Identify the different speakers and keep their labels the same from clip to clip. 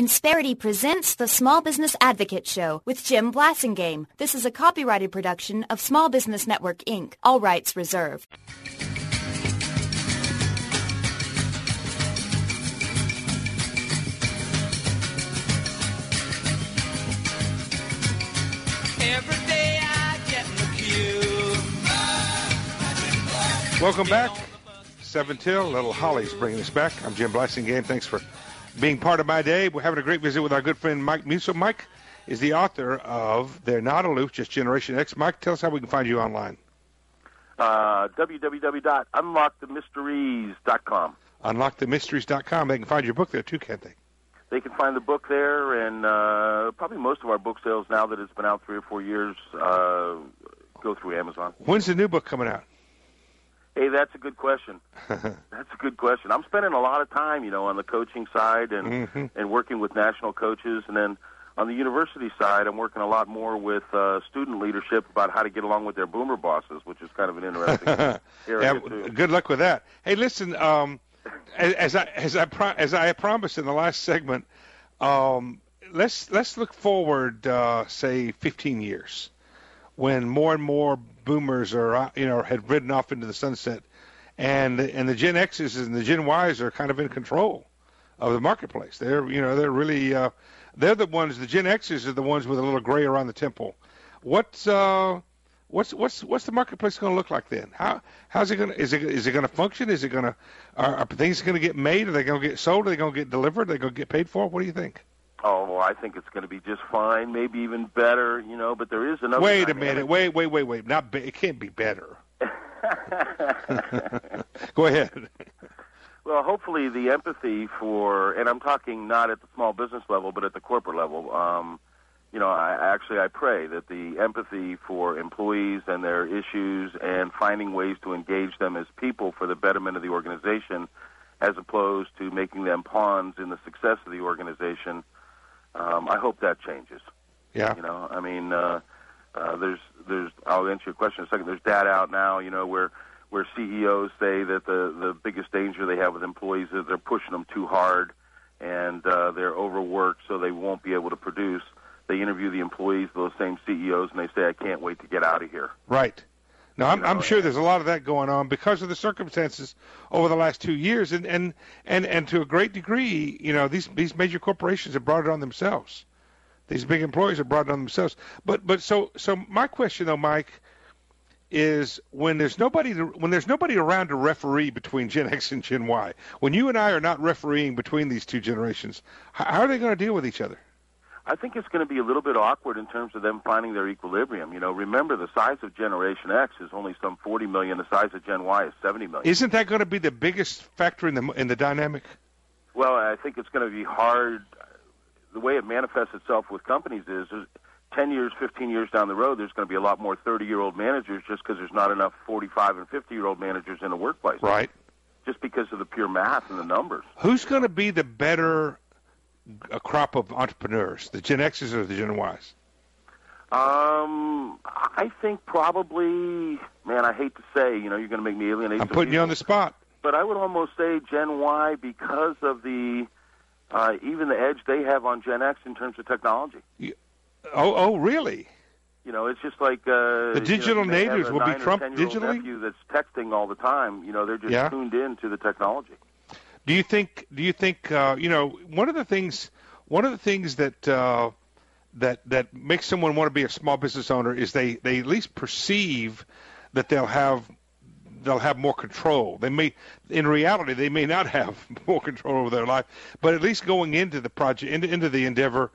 Speaker 1: Insperity presents the Small Business Advocate Show with Jim Blasingame. This is a copyrighted production of Small Business Network, Inc. All rights reserved.
Speaker 2: Every day I get in the queue.
Speaker 3: Welcome back. 7 till. Little Holly's bringing us back. I'm Jim Blasingame. Thanks for being part of my day. We're having a great visit with our good friend Mike Musso. Mike is the author of They're Not Aloof, Just Generation X. Mike, tell us how we can find you online.
Speaker 4: www.unlockthemysteries.com.
Speaker 3: Unlockthemysteries.com. They can find your book there, too, can't they?
Speaker 4: They can find the book there, and probably most of our book sales, now that it's been out 3 or 4 years, go through Amazon.
Speaker 3: When's the new book coming out?
Speaker 4: Hey, that's a good question. That's a good question. I'm spending a lot of time, on the coaching side and working with national coaches. And then on the university side, I'm working a lot more with student leadership about how to get along with their boomer bosses, which is kind of an interesting area, too.
Speaker 3: Good luck with that. Hey, listen, as I promised in the last segment, let's look forward, say, 15 years, when more and more boomers are, had ridden off into the sunset, and the Gen X's and the Gen Y's are kind of in control of the marketplace. They're really they're the ones. The Gen X's are the ones with a little gray around the temple. What's the marketplace going to look like then? How's it going to is it going to function? Is it going to are things going to get made? Are they going to get sold? Are they going to get delivered? Are they going to get paid for? What do you think?
Speaker 4: Oh, well, I think it's going to be just fine, maybe even better, but there is another
Speaker 3: Wait
Speaker 4: dynamic.
Speaker 3: a minute. Wait. It can't be better. Go ahead.
Speaker 4: Well, hopefully the empathy for, and I'm talking not at the small business level, but at the corporate level, I pray that the empathy for employees and their issues and finding ways to engage them as people for the betterment of the organization, as opposed to making them pawns in the success of the organization, I hope that changes.
Speaker 3: Yeah.
Speaker 4: There's. I'll answer your question in a second. There's data out now, where CEOs say that the biggest danger they have with employees is they're pushing them too hard, and they're overworked, so they won't be able to produce. They interview the employees, those same CEOs, and they say, "I can't wait to get out of here."
Speaker 3: Right. Now, I'm sure there's a lot of that going on because of the circumstances over the last 2 years, and to a great degree, these major corporations have brought it on themselves. These big employers have brought it on themselves. But so my question though, Mike, is when there's nobody around to referee between Gen X and Gen Y, when you and I are not refereeing between these two generations, how are they going to deal with each other?
Speaker 4: I think it's going to be a little bit awkward in terms of them finding their equilibrium. Remember, the size of Generation X is only some 40 million. The size of Gen Y is 70 million.
Speaker 3: Isn't that going to be the biggest factor in the dynamic?
Speaker 4: Well, I think it's going to be hard. The way it manifests itself with companies is 10 years, 15 years down the road, there's going to be a lot more 30-year-old managers just because there's not enough 45 and 50-year-old managers in the workplace.
Speaker 3: Right.
Speaker 4: Just because of the pure math and the numbers.
Speaker 3: Who's going to be the better a crop of entrepreneurs, the Gen X's or the Gen Y's?
Speaker 4: I think probably, I hate to say, you're going to make me alienate
Speaker 3: I'm
Speaker 4: some
Speaker 3: putting
Speaker 4: people,
Speaker 3: you on the spot.
Speaker 4: But I would almost say Gen Y because of the even the edge they have on Gen X in terms of technology.
Speaker 3: Oh, really?
Speaker 4: It's just like
Speaker 3: the digital natives will be Trump digitally.
Speaker 4: Nephew that's texting all the time. They're just tuned in to the technology.
Speaker 3: Do you think? One of the things that that makes someone want to be a small business owner is they at least perceive that they'll have more control. In reality, they may not have more control over their life, but at least going into the project, into the endeavor,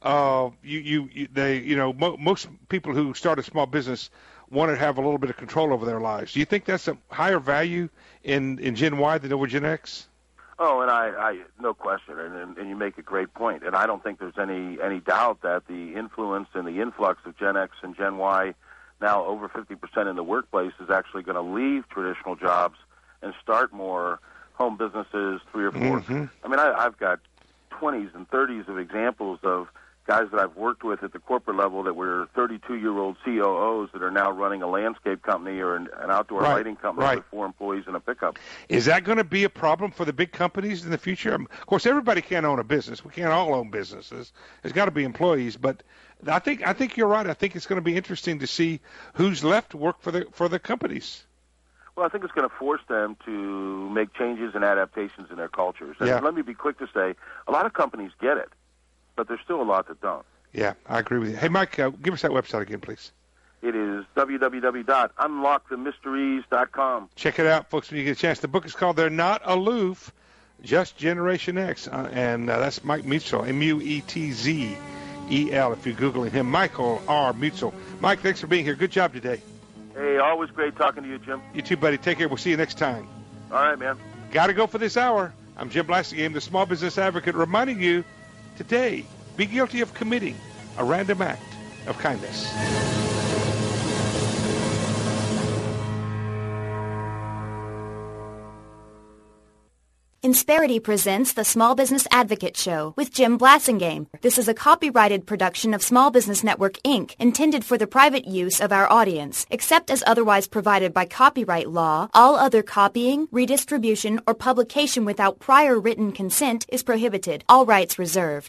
Speaker 3: most people who start a small business want to have a little bit of control over their lives. Do you think that's a higher value in Gen Y than over Gen X?
Speaker 4: Oh, and I no question, and you make a great point. And I don't think there's any doubt that the influence and the influx of Gen X and Gen Y, now over 50% in the workplace, is actually going to leave traditional jobs and start more home businesses, 3 or 4. Mm-hmm. I've got 20s and 30s of examples of guys that I've worked with at the corporate level that were 32-year-old COOs that are now running a landscape company or an outdoor lighting company with 4 employees and a pickup.
Speaker 3: Is that going to be a problem for the big companies in the future? Of course, everybody can't own a business. We can't all own businesses. There's got to be employees, but I think you're right. I think it's going to be interesting to see who's left to work for the companies.
Speaker 4: Well, I think it's going to force them to make changes and adaptations in their cultures. And let me be quick to say, a lot of companies get it, but there's still a lot that don't.
Speaker 3: Yeah, I agree with you. Hey, Mike, give us that website again, please.
Speaker 4: It is www.unlockthemysteries.com.
Speaker 3: Check it out, folks, when you get a chance. The book is called They're Not Aloof, Just Generation X, and that's Mike Muetzel, M-U-E-T-Z-E-L, if you're Googling him, Michael R. Muetzel. Mike, thanks for being here. Good job today.
Speaker 4: Hey, always great talking to you, Jim.
Speaker 3: You too, buddy. Take care. We'll see you next time.
Speaker 4: All right, man.
Speaker 3: Got to go for this hour. I'm Jim Blasingame, the Small Business Advocate, reminding you today, be guilty of committing a random act of kindness.
Speaker 1: Insperity presents the Small Business Advocate Show with Jim Blasingame. This is a copyrighted production of Small Business Network, Inc., intended for the private use of our audience. Except as otherwise provided by copyright law, all other copying, redistribution, or publication without prior written consent is prohibited. All rights reserved.